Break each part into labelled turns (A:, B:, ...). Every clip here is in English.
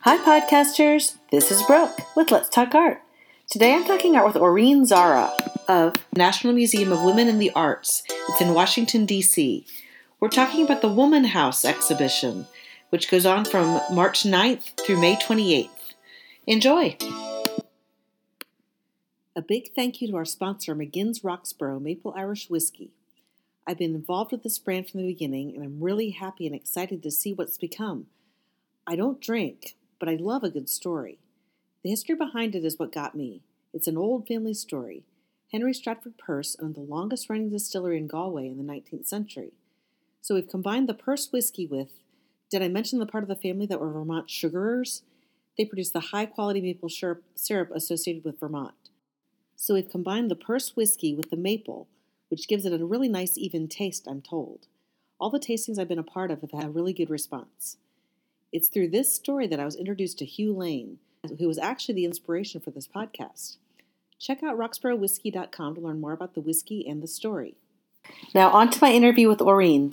A: Hi, podcasters. This is Brooke with Let's Talk Art. Today I'm talking art with Aureen Zara of National Museum of Women in the Arts. It's in Washington, D.C. We're talking about the Woman House exhibition, which goes on from March 9th through May 28th. Enjoy! A big thank you to our sponsor, McGinn's Roxborough Maple Irish Whiskey. I've been involved with this brand from the beginning, and I'm really happy and excited to see what's become. I don't drink, but I love a good story. The history behind it is what got me. It's an old family story. Henry Stratford Pearse owned the longest-running distillery in Galway in the 19th century. So we've combined the Pearse whiskey with, did I mention the part of the family that were Vermont sugarers? They produce the high-quality maple syrup associated with Vermont. So we've combined the Pearse whiskey with the maple, which gives it a really nice, even taste, I'm told. All the tastings I've been a part of have had a really good response. It's through this story that I was introduced to Hugh Lane, who was actually the inspiration for this podcast. Check out roxboroughwhiskey.com to learn more about the whiskey and the story. Now on to my interview with Aureen.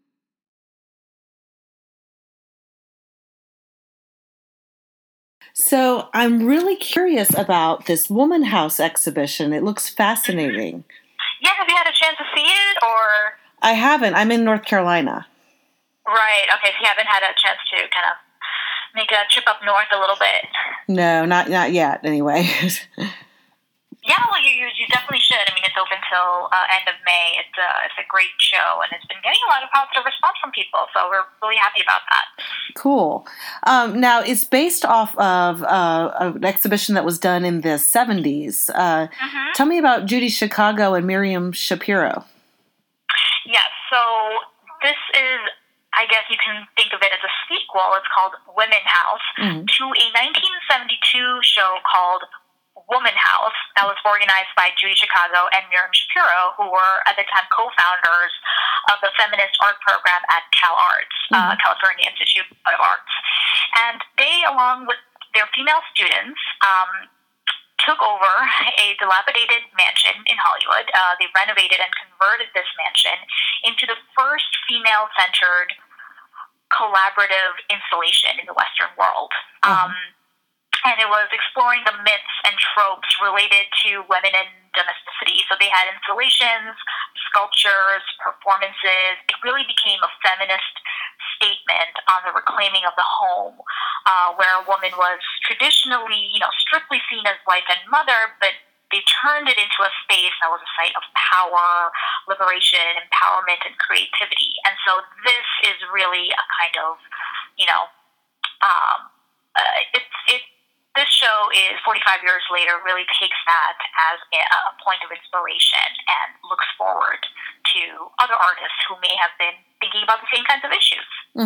A: So I'm really curious about this Woman House exhibition. It looks fascinating.
B: Yeah, have you had a chance to see it, or?
A: I haven't. I'm in North Carolina.
B: Right, okay, so you haven't had a chance to kind of make a trip up north a little bit.
A: No, not yet, anyway.
B: Yeah, well, you definitely should. I mean, it's open till end of May. It's a great show, and it's been getting a lot of positive response from people, so we're really happy about that.
A: Cool. Now, it's based off of an exhibition that was done in the 70s. Tell me about Judy Chicago and Miriam Shapiro.
B: Yes, so this is, I guess you can think of it as a sequel. It's called Women House to a 1972 show called Woman House that was organized by Judy Chicago and Miriam Shapiro, who were at the time co-founders of the feminist art program at CalArts, California Institute of Arts. And they, along with their female students, took over a dilapidated mansion in Hollywood. They renovated and converted this mansion into the first female-centered collaborative installation in the Western world. And it was exploring the myths and tropes related to women in domesticity. So they had installations, sculptures, performances. It really became a feminist statement on the reclaiming of the home, where a woman was traditionally, strictly seen as wife and mother, but they turned it into a space that was a site of power, liberation, empowerment, and creativity. And so this is really a kind of, this show is 45 years later, really takes that as a point of inspiration and looks forward to other artists who may have been thinking about the same kinds of issues.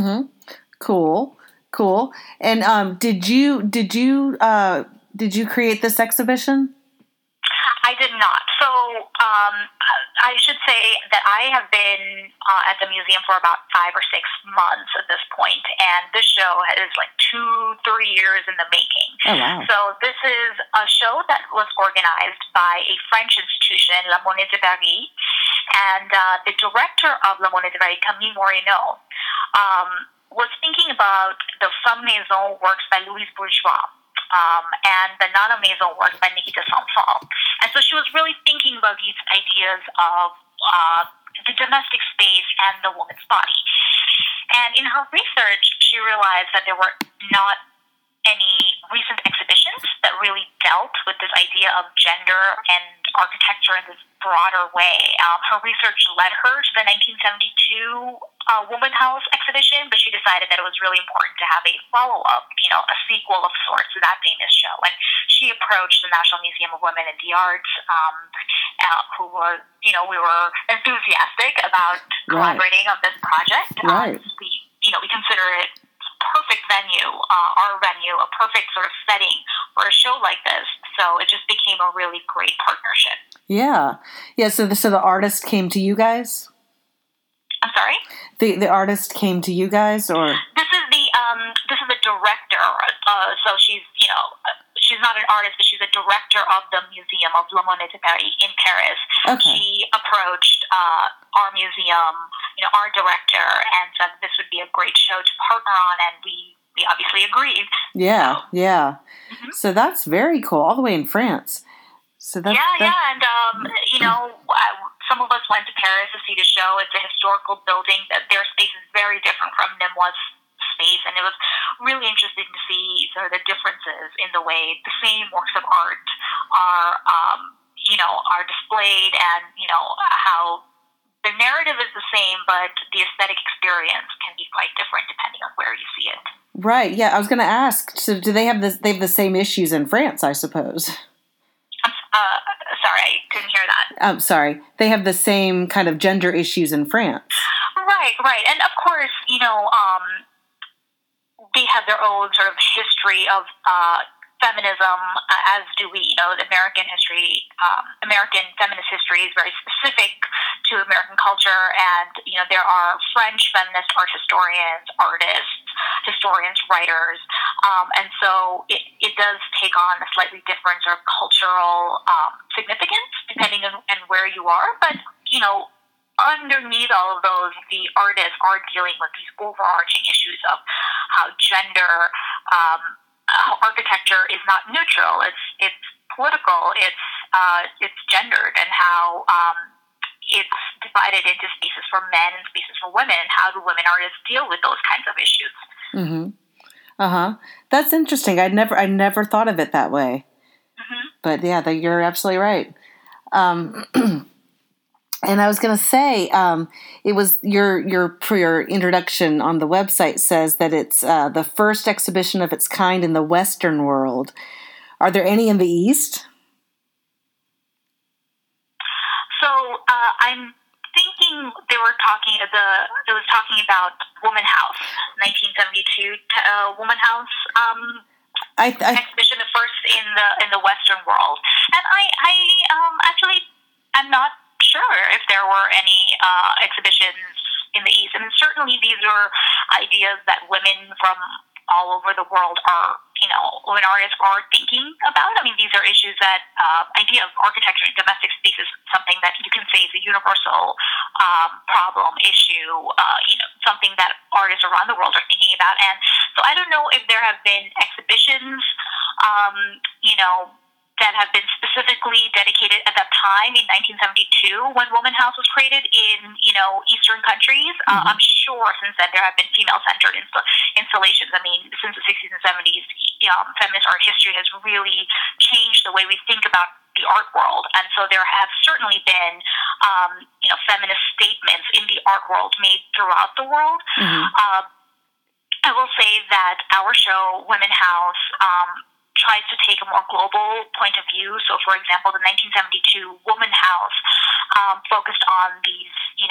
A: Cool. And did you create this exhibition?
B: I did not. So I should say that I have been at the museum for about 5 or 6 months at this point, and this show is like 2-3 years in the making.
A: Oh, wow.
B: So this is a show that was organized by a French institution, La Monnaie de Paris, and the director of La Monnaie de Paris, Camille Moreno, was thinking about the Femme Maison works by Louise Bourgeois. And the Nana Maison work by Nikita Sansal. And so she was really thinking about these ideas of the domestic space and the woman's body. And in her research, she realized that there were not any recent exhibitions that really dealt with this idea of gender and architecture in this broader way. Her research led her to the 1972 Woman House exhibition, but she decided that it was really important to have a follow-up, a sequel of sorts to that being this show. And she approached the National Museum of Women in the Arts, who was, we were enthusiastic about collaborating on this project.
A: Right.
B: We consider it perfect venue, our venue, a perfect sort of setting for a show like this. So it just became a really great partnership.
A: Yeah. So the artist came to you guys?
B: I'm sorry?
A: The artist came to you guys, or?
B: This is the director. So she's not an artist, but she's a director of the Museum of La Monnaie de Paris in Paris. Okay. She approached our museum, our director, and said this would be a great show to partner on, and we we obviously agreed.
A: Yeah, yeah. Mm-hmm. So that's very cool, all the way in France. So that's,
B: and some of us went to Paris to see the show. It's a historical building. Their space is very different from Nîmois' space, and it was really interesting to see sort of the differences in the way the same works of art are displayed, and how the narrative is the same, but the aesthetic experience can be quite different depending on where you see it.
A: Right. Yeah, I was going to ask. So, do they have this? They have the same issues in France, I suppose.
B: Sorry, I couldn't hear that.
A: Sorry. They have the same kind of gender issues in France.
B: Right. And of course, they have their own sort of history of feminism, as do we. The American history, American feminist history is very specific to American culture, and there are French feminist art historians, artists, historians, writers, and so it does take on a slightly different sort of cultural significance depending on where you are, but underneath all of those, the artists are dealing with these overarching issues of how gender, how architecture is not neutral. It's political. It's gendered, and how it's divided into spaces for men and spaces for women. And how do women artists deal with those kinds of issues?
A: Mm-hmm. That's interesting. I never thought of it that way. Mm-hmm. But yeah, you're absolutely right. And I was going to say, it was your introduction on the website says that it's the first exhibition of its kind in the Western world. Are there any in the East?
B: So I'm thinking it was talking about Woman House, 1972 Woman House exhibition, the first in the Western world. And I'm not sure if there were any exhibitions in the East. And certainly these are ideas that women from all over the world women artists are thinking about. I mean, these are issues that idea of architecture in domestic space is something that you can say is a universal problem, issue, something that artists around the world are thinking about. And so I don't know if there have been exhibitions, that have been specifically dedicated at that time in 1972 when Woman House was created in, Eastern countries. Mm-hmm. I'm sure since then there have been female-centered installations. I mean, since the 60s and 70s, feminist art history has really changed the way we think about the art world. And so there have certainly been, feminist statements in the art world made throughout the world. Mm-hmm. I will say that our show, Women House, tries to take a more global point of view. So, for example, the 1972 Woman House focused on these,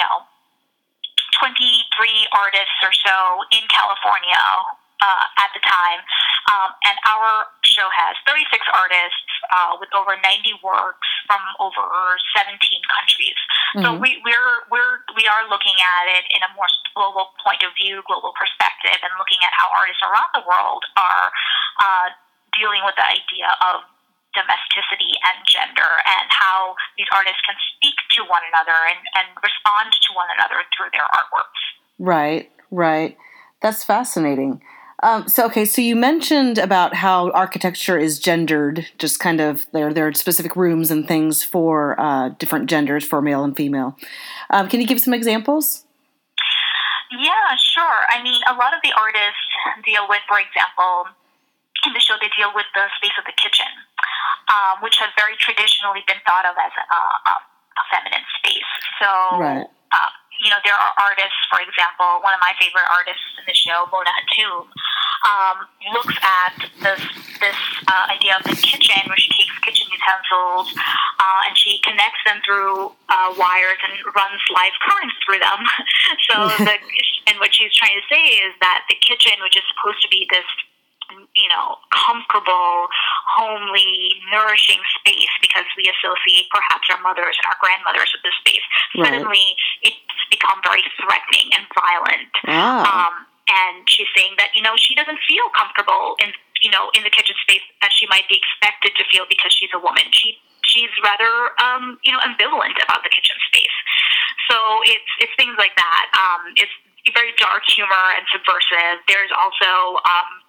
B: 23 artists or so in California at the time. And our show has 36 artists with over 90 works from over 17 countries. Mm-hmm. So we are looking at it in a more global point of view, global perspective, and looking at how artists around the world are dealing with the idea of domesticity and gender, and how these artists can speak to one another and respond to one another through their artworks.
A: Right. That's fascinating. So you mentioned about how architecture is gendered, just kind of there are specific rooms and things for different genders, for male and female. Can you give some examples?
B: Yeah, sure. I mean, a lot of the artists deal with, for example, in the show, they deal with the space of the kitchen, which has very traditionally been thought of as a feminine space. So, right. There are artists, for example, one of my favorite artists in the show, Mona Hatoum, looks at this idea of the kitchen, where she takes kitchen utensils and she connects them through wires and runs live currents through them. So, and what she's trying to say is that the kitchen, which is supposed to be this comfortable, homely, nourishing space, because we associate perhaps our mothers and our grandmothers with this space. Right. Suddenly, it's become very threatening and violent. Wow. And she's saying that, she doesn't feel comfortable in the kitchen space as she might be expected to feel because she's a woman. She's rather, ambivalent about the kitchen space. So it's things like that. It's very dark humor and subversive. There's also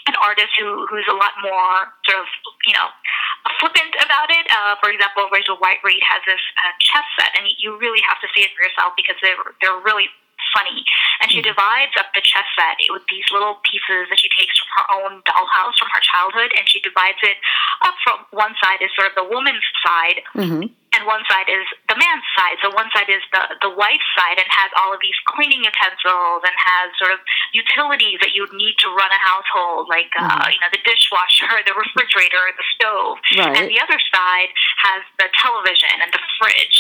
B: an artist who's a lot more sort of, flippant about it. For example, Rachel White Reid has this chess set, and you really have to see it for yourself because they're really funny. And she divides up the chess set with these little pieces that she takes from her own dollhouse from her childhood, and she divides it up. From one side is sort of the woman's side, and one side is the man's side. So one side is the wife's side and has all of these cleaning utensils and has sort of utilities that you would need to run a household, like the dishwasher, the refrigerator, the stove.
A: Right.
B: And the other side has the television and the fridge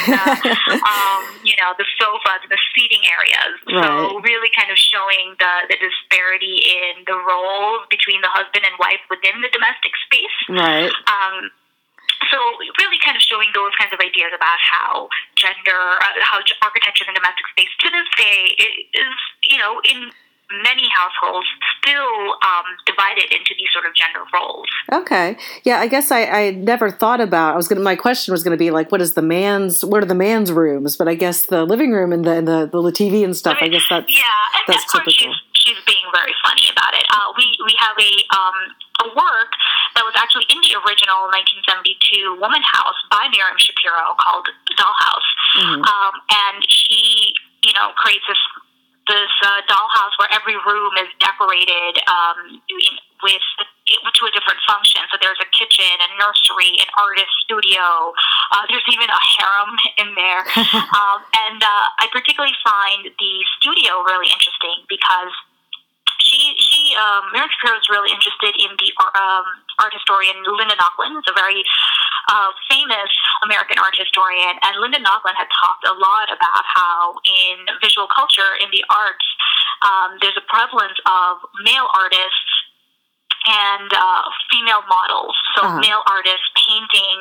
B: and the sofas and the seating areas.
A: Right.
B: So really kind of showing the disparity in the roles between the husband and wife within the domestic space.
A: Right.
B: So really kind of showing those kinds of ideas about how how architecture in the domestic space to this day is, in many households still divided into these sort of gender roles.
A: Okay. Yeah, I guess I never thought about, my question was going to be like, what are the man's rooms? But I guess the living room and the TV and stuff, I guess that's typical.
B: She's being very funny about it. We have a work that was actually in the original 1972 Woman House by Miriam Shapiro called Dollhouse. And she, creates this dollhouse where every room is decorated to a different function. So there's a kitchen, a nursery, an artist studio. There's even a harem in there. And I particularly find the studio really interesting because Miriam Shapiro is really interested in the art historian Linda Nochlin, who's a very famous American art historian. And Linda Nochlin had talked a lot about how in visual culture, in the arts, there's a prevalence of male artists and female models. So male artists painting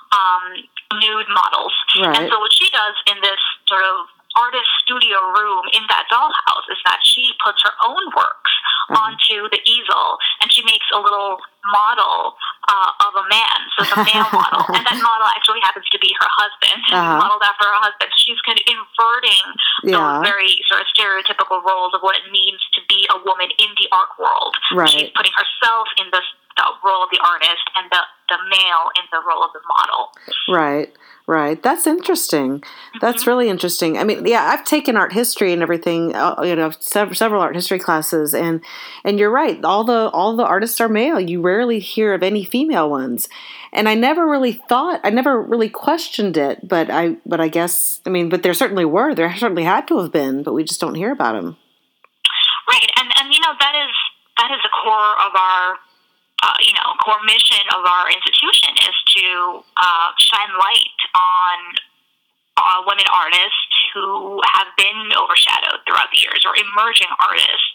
B: nude models. Right. And so what she does in this sort of artist studio room in that dollhouse is that she puts her own works onto the easel, and she makes a little model of a man, so it's a male model, and that model actually happens to be her husband, modeled after her husband. So she's kind of inverting those very sort of stereotypical roles of what it means to be a woman in the art world. Right. She's putting herself in the role of the artist and the male in the role of the model.
A: Right. That's interesting. That's really interesting. I mean, yeah, I've taken art history and everything, several art history classes, and you're right. All the artists are male. You rarely hear of any female ones. And I never really questioned it, but I guess, but there certainly were. There certainly had to have been, but we just don't hear about them.
B: Right. And that is the core of our core mission of our institution is to shine light on women artists who have been overshadowed throughout the years, or emerging artists.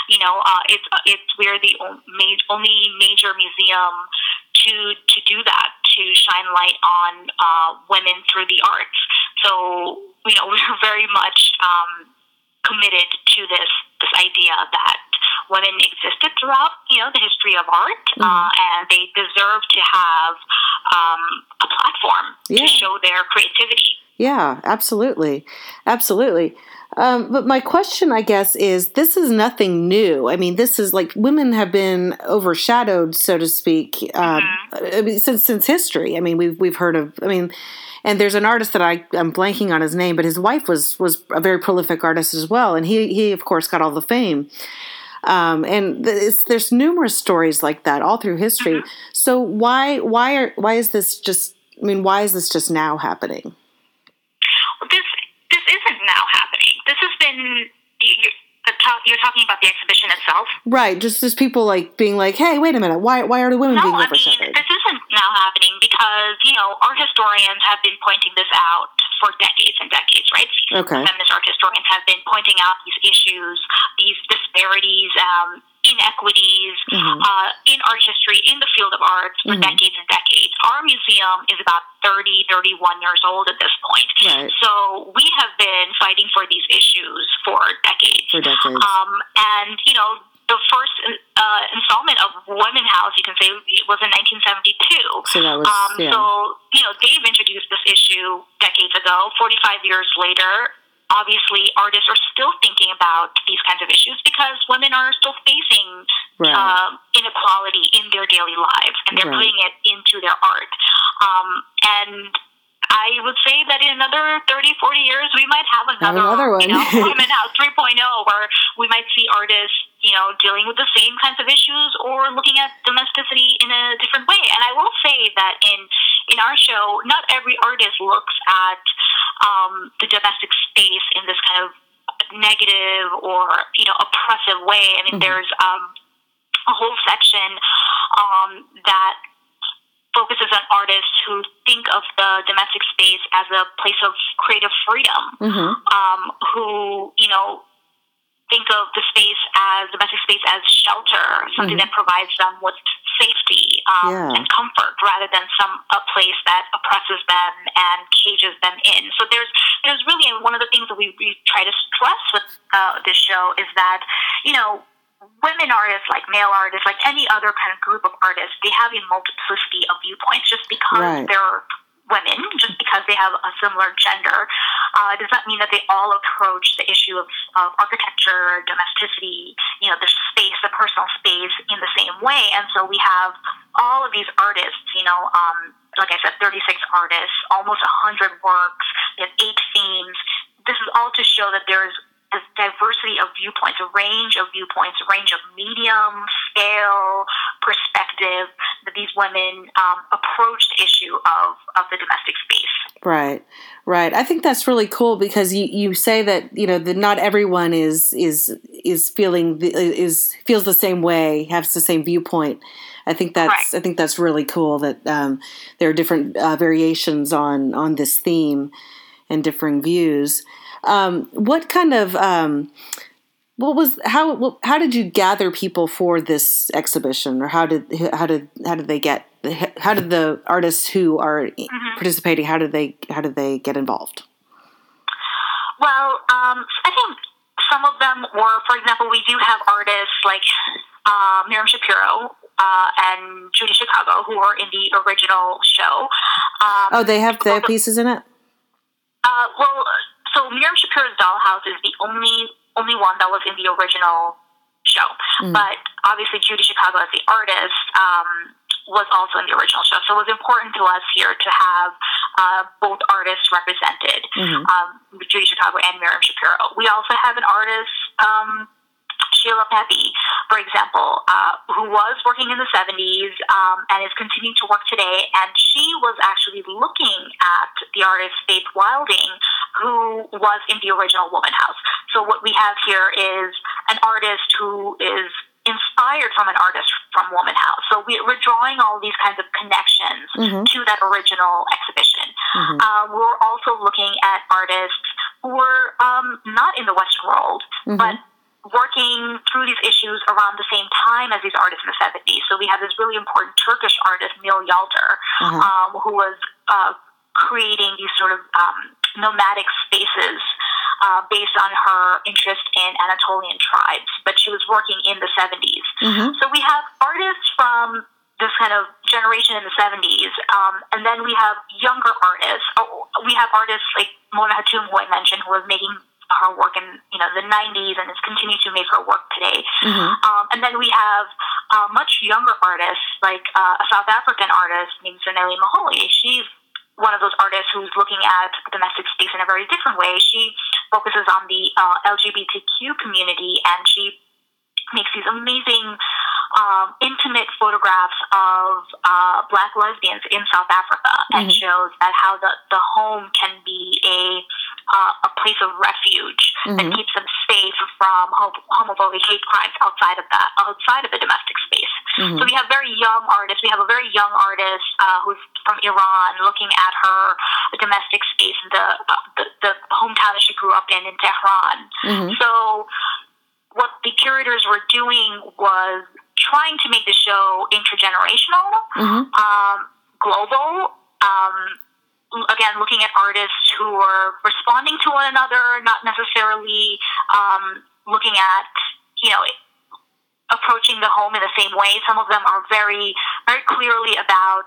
B: We're the only major museum to do that, to shine light on women through the arts. So we're very much committed to this idea that women existed throughout, the history of art, and they deserve to have a platform to show their creativity.
A: Yeah, absolutely. But my question, I guess, is this is nothing new. I mean, this is like women have been overshadowed, so to speak, since history. I mean, we've heard of. And there's an artist that I'm blanking on his name, but his wife was a very prolific artist as well, and he of course got all the fame. And there's numerous stories like that all through history. So why is this just now happening?
B: Well, this isn't now happening. This has been. You're talking about the exhibition itself,
A: right? Just people like being like, "Hey, wait a minute! Why are the women being overshadowed?"
B: This isn't now happening because art historians have been pointing this out for decades and decades, right? Okay. Feminist art historians have been pointing out these issues, these disparities, inequities in art history, in the field of arts for decades and decades. Our museum is about 31 years old at this point. Right. So we have been fighting for these issues for decades. And, the first installment of Women House, you can say, was in 1972.
A: So that was,
B: So, they've introduced this issue decades ago. 45 years later, obviously artists are still thinking about these kinds of issues because women are still facing inequality in their daily lives, and they're putting it into their art. And I would say that in another 30, 40 years, we might have another one. Women House 3.0, where we might see artists, dealing with the same kinds of issues or looking at domesticity in a different way. And I will say that in our show, not every artist looks at the domestic space in this kind of negative or, oppressive way. I mean, there's a whole section that focuses on artists who think of the domestic space as a place of creative freedom, who, think of the domestic space as shelter, something that provides them with safety and comfort, rather than a place that oppresses them and cages them in. So there's really, one of the things that we try to stress with this show is that, women artists, like male artists, like any other kind of group of artists, they have a multiplicity of viewpoints. Just because they're women, just because they have a similar gender, does not mean that they all approach the issue of architecture, domesticity, their space, the personal space, in the same way. And so we have all of these artists, like I said, 36 artists, almost 100 works, we have 8 themes. This is all to show that there's a diversity of viewpoints, a range of medium, scale, perspective, that these women approach the issue of the domestic space.
A: Right. I think that's really cool because you say that that not everyone feels the same way, has the same viewpoint. I think that's really cool that there are different variations on this theme and differing views. What kind of how did you gather people for this exhibition, or how did the artists who are participating, how did they get involved?
B: Well, I think some of them were, for example, we do have artists like Miriam Shapiro and Judy Chicago, who are in the original show.
A: They have pieces in it?
B: So Miriam Shapiro's Dollhouse is the only one that was in the original show. But obviously Judy Chicago as the artist was also in the original show. So it was important to us here to have both artists represented, Judy Chicago and Miriam Shapiro. We also have an artist, Sheila Pepe, for example, who was working in the 70s and is continuing to work today. And she was actually looking at the artist Faith Wilding, who was in the original Woman House. So what we have here is an artist who is inspired from an artist from Woman House. So we're drawing all these kinds of connections to that original exhibition. We're also looking at artists who were not in the Western world, but working through these issues around the same time as these artists in the 70s. So we have this really important Turkish artist, Mil Yalter, who was creating these sort of nomadic spaces based on her interest in Anatolian tribes, but she was working in the 70s. So we have artists from this kind of generation in the 70s, and then we have younger artists. We have artists like Mona Hatoum, who I mentioned, who was making her work in the 90s and has continued to make her work today. And then we have much younger artists, like a South African artist named Zanele Maholi. She's one of those artists who's looking at domestic space in a very different way. She focuses on the LGBTQ community, and she makes these amazing intimate photographs of Black lesbians in South Africa, and shows that how the home can be a place of refuge that keeps them safe from homophobic hate crimes outside of the domestic space. So we have very young artists. We have a very young artist who's from Iran, looking at her domestic space in the hometown that she grew up in Tehran. So what the curators were doing was trying to make the show intergenerational, global, again, looking at artists who are responding to one another, not necessarily looking at, approaching the home in the same way. Some of them are very, very clearly about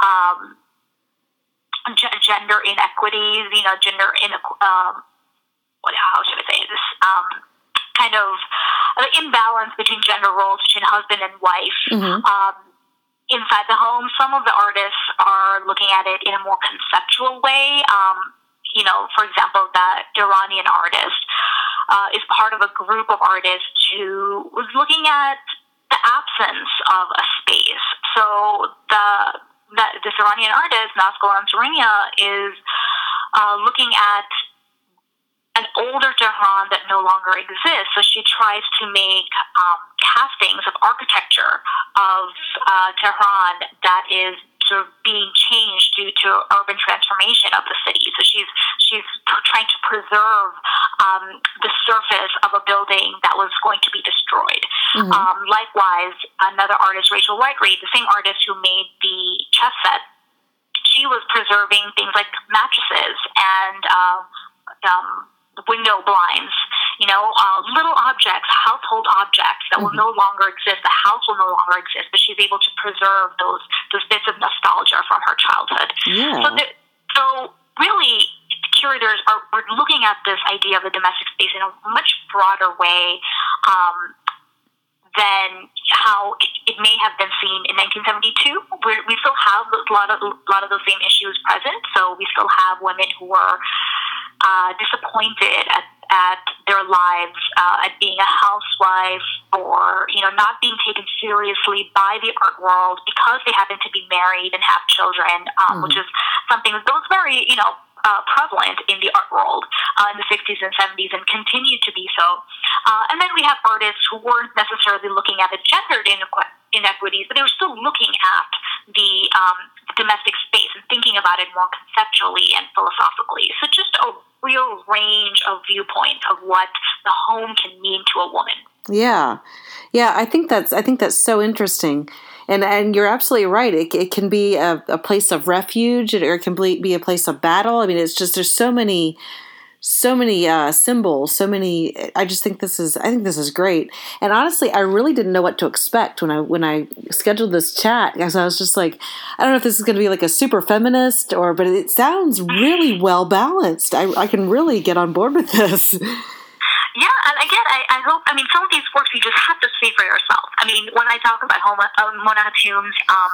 B: gender inequities, how should I say this, kind of imbalance between gender roles, between husband and wife. Inside the home, some of the artists are looking at it in a more conceptual way. For example, the Iranian artist is part of a group of artists who was looking at the absence of a space. So this Iranian artist, Nazgul Ansarinia, is looking at an older Tehran that no longer exists. So she tries to make castings of architecture of Tehran that is sort of being changed due to urban transformation of the city. So she's trying to preserve the surface of a building that was going to be destroyed. Likewise, another artist, Rachel Whiteread, the same artist who made the chess set, she was preserving things like mattresses and window blinds, little objects, household objects that will no longer exist. The house will no longer exist, but she's able to preserve those bits of nostalgia from her childhood.
A: Yeah.
B: So really, curators are looking at this idea of the domestic space in a much broader way than how it may have been seen in 1972. We still have a lot of those same issues present. So we still have women who are disappointed at their lives, at being a housewife, or not being taken seriously by the art world because they happen to be married and have children, which is something that was very prevalent in the art world in the 60s and 70s and continued to be so. And then we have artists who weren't necessarily looking at the gendered inequities, but they were still looking at the domestic space and thinking about it more conceptually and philosophically. So just a real range of viewpoints of what the home can mean to a woman.
A: Yeah. I think that's so interesting. And you're absolutely right. It can be a place of refuge, or it can be a place of battle. I mean, it's just, there's so many symbols, I think this is great. And honestly, I really didn't know what to expect when I scheduled this chat, because I was just like, I don't know if this is going to be like a super feminist but it sounds really well balanced. I can really get on board with this.
B: Yeah, and again, I hope, some of these works you just have to see for yourself. When I talk about Mona Hatoum's,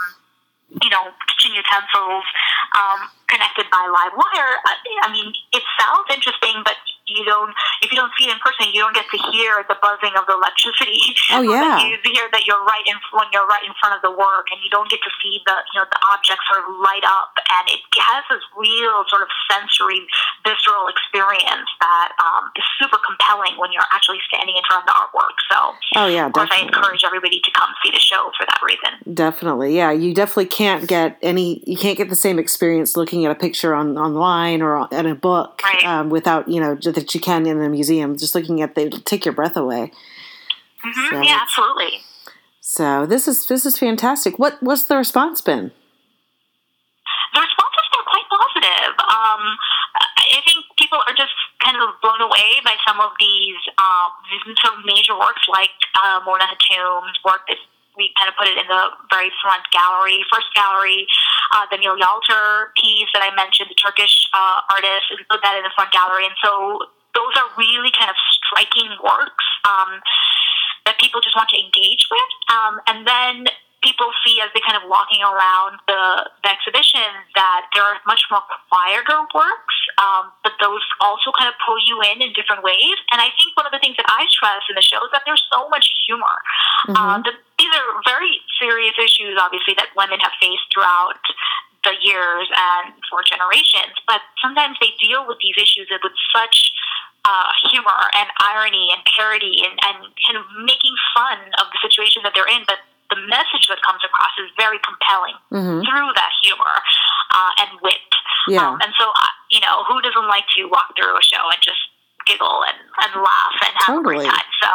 B: kitchen utensils connected by live wire, it sounds interesting, but if you don't see it in person, you don't get to hear the buzzing of the electricity.
A: Oh yeah.
B: You hear that when you're right in front of the work, and you don't get to see the objects sort of light up, and it has this real sort of sensory, visceral experience that is super compelling when you're actually standing in front of the artwork. So,
A: oh yeah,
B: of course, I encourage everybody to come see the show for that reason.
A: Definitely, yeah. You definitely can't get the same experience looking at a picture online or in a book,
B: right.
A: Without that you can in a museum. Just looking at it'll take your breath away.
B: So, yeah, absolutely.
A: So this is fantastic. What's the response been?
B: The response has been quite positive. I think people are just kind of blown away by some of these sort of major works, like Mona Hatoum's work that we kind of put it in the very first gallery. The Neil Yalter piece that I mentioned, the Turkish artist, we put that in the front gallery. And so those are really kind of striking works that people just want to engage with. And then people see, as they kind of walking around the exhibition, that there are much more quieter works, but those also kind of pull you in different ways. And I think one of the things that I stress in the show is that there's so much humor. These are very serious issues, obviously, that women have faced throughout the years and for generations, but sometimes they deal with these issues with such humor and irony and parody and kind of making fun of the situation that they're in, but the message that comes across is very compelling through that humor and wit.
A: Yeah.
B: And so, who doesn't like to walk through a show and just giggle and laugh and have a great time? So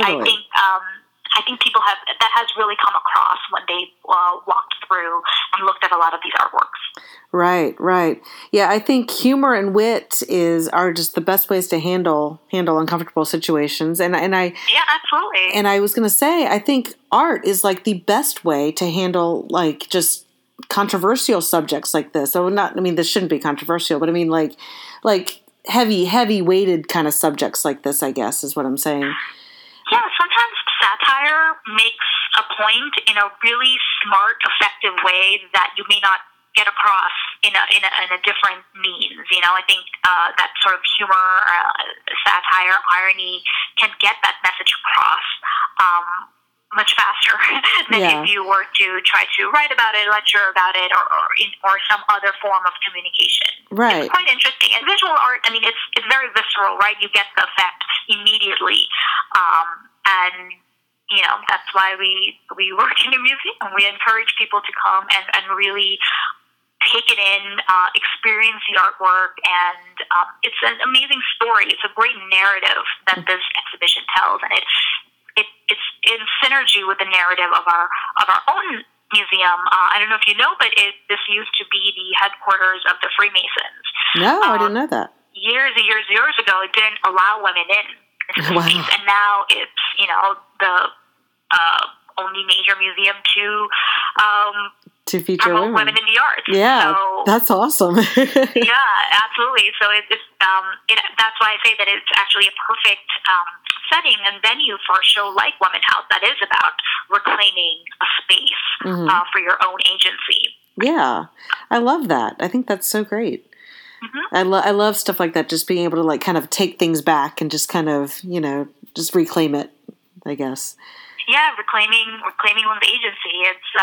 B: I think people that has really come across when they walked through and looked at a lot of these artworks.
A: Right. Yeah, I think humor and wit are just the best ways to handle uncomfortable situations. And yeah,
B: absolutely.
A: And I was going to say, I think art is like the best way to handle like just controversial subjects like this. So this shouldn't be controversial, but like heavy weighted kind of subjects like this, I guess, is what I'm saying.
B: Yeah, sometimes satire makes a point in a really smart, effective way that you may not get across in a different means. You know, I think that sort of humor, satire, irony can get that message across much faster than if you were to try to write about it, lecture about it, or some other form of communication.
A: Right.
B: It's quite interesting. And visual art, I mean, it's very visceral, right? You get the effect immediately. And, you know, that's why we work in a museum. We encourage people to come and really take it in, experience the artwork, and it's an amazing story. It's a great narrative that this exhibition tells, and it's in synergy with the narrative of our own museum. I don't know if you know, but this used to be the headquarters of the Freemasons.
A: No, I didn't know that.
B: Years ago, it didn't allow women in.
A: Wow.
B: And now it's, you know, the only major museum to
A: feature
B: women in the arts.
A: Yeah,
B: so,
A: that's awesome.
B: Yeah, absolutely. So that's why I say that it's actually a perfect setting and venue for a show like Women House that is about reclaiming a space for your own agency.
A: Yeah, I love that. I think that's so great. Mm-hmm. I love stuff like that, just being able to like kind of take things back and just kind of, you know, just reclaim it, I guess.
B: Yeah, reclaiming one's agency.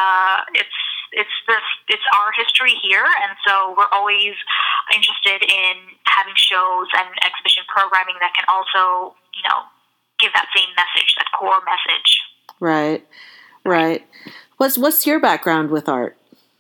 B: It's our history here, and so we're always interested in having shows and exhibition programming that can also, you know, give that same message, that core message.
A: Right. What's your background with art?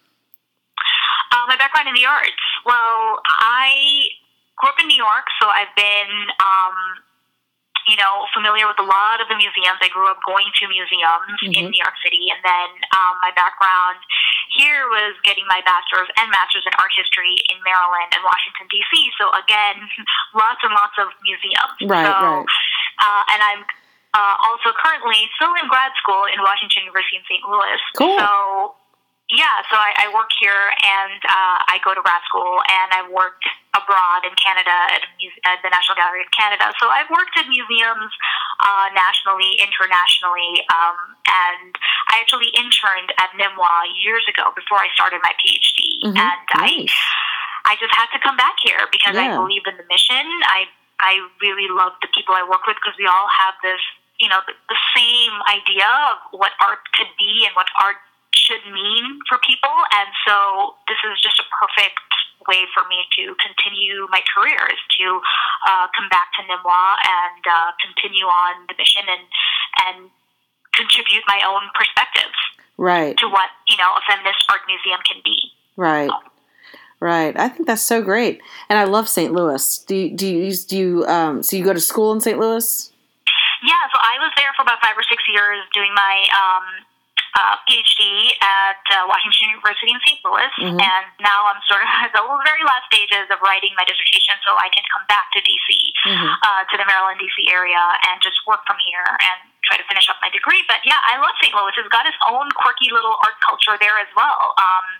B: My background in the arts. Well, I grew up in New York, so I've been, you know, familiar with a lot of the museums. I grew up going to museums in New York City, and then my background here was getting my bachelor's and master's in art history in Maryland and Washington, D.C. So again, lots and lots of museums.
A: Right.
B: And I'm also currently still in grad school in Washington University in St. Louis.
A: Cool.
B: So yeah, so I work here, and I go to grad school, and I worked abroad in Canada at the National Gallery of Canada. So I've worked at museums nationally, internationally, and I actually interned at Nîmois years ago before I started my PhD. And nice. I just had to come back here because I believe in the mission. I really love the people I work with because we all have this, you know, the same idea of what art could be and what art should mean for people, and so this is just a perfect way for me to continue my career, is to come back to Nîmois and continue on the mission and contribute my own perspectives to what, you know, a feminist art museum can be.
A: Right. I think that's so great, and I love St. Louis. Do you so you go to school in St. Louis?
B: Yeah, so I was there for about 5 or 6 years doing my PhD at Washington University in St. Louis, and now I'm sort of at the very last stages of writing my dissertation, so I can come back to DC, to the Maryland, DC area, and just work from here and try to finish up my degree. But yeah, I love St. Louis. It's got its own quirky little art culture there as well.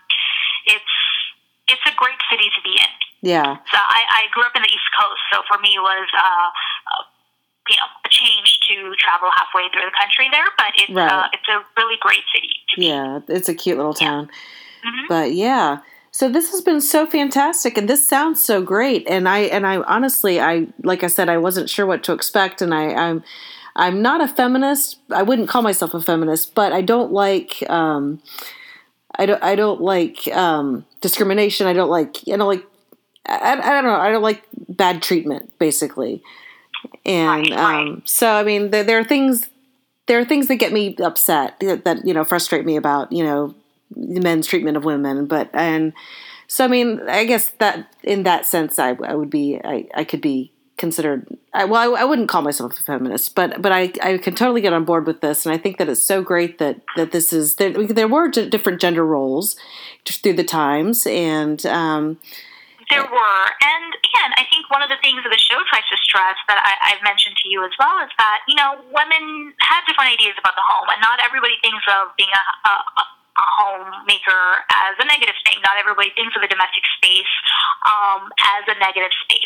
B: It's a great city to be in. Yeah. So I grew up in the East Coast, so for me it was you know, a change to travel halfway through the country there, but it's a really great city to be.
A: Yeah, it's a cute little town. But yeah, so this has been so fantastic, and this sounds so great. And I honestly, like I said, I wasn't sure what to expect, and I'm not a feminist. I wouldn't call myself a feminist, but I don't like I don't like discrimination. I don't like I don't know. I don't like bad treatment, basically. And so, I mean, there are things that get me upset, that, you know, frustrate me about, you know, the men's treatment of women. And so, I mean, I guess that in that sense, I could be considered. I wouldn't call myself a feminist, but I can totally get on board with this, and I think that it's so great that this is there were different gender roles through the times, and.
B: There were. And again, I think one of the things that the show tries to stress that I've mentioned to you as well is that, you know, women have different ideas about the home, and not everybody thinks of being a homemaker as a negative thing. Not everybody thinks of a domestic space as a negative space.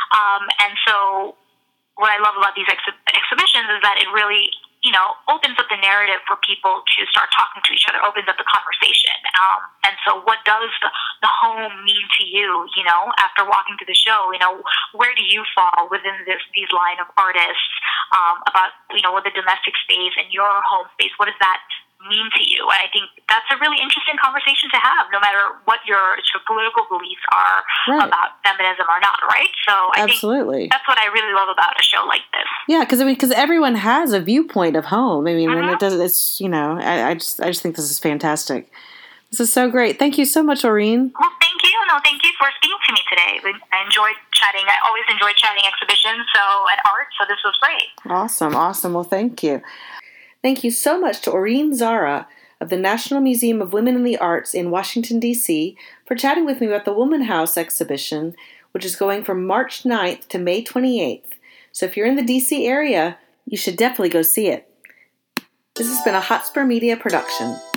B: And so what I love about these exhibitions is that it really, opens up the narrative for people to start talking to each other, opens up the conversation. And so what does the home mean to you, after walking through the show? Where do you fall within these line of artists, about, what the domestic space and your home space, what does that mean to you? And I think that's a really interesting conversation to have, no matter what your political beliefs are about feminism or not, right? So I think that's what I really love about a show like this.
A: Yeah, because everyone has a viewpoint of home. I mean, and it does. It's I just think this is fantastic. This is so great. Thank you so much, Aureen.
B: Well, thank you. No, thank you for speaking to me today. I enjoyed chatting. I always enjoy chatting exhibitions, and art. So this was great.
A: Awesome. Well, thank you. Thank you so much to Aureen Zara of the National Museum of Women in the Arts in Washington, D.C. for chatting with me about the Woman House exhibition, which is going from March 9th to May 28th. So if you're in the D.C. area, you should definitely go see it. This has been a Hotspur Media production.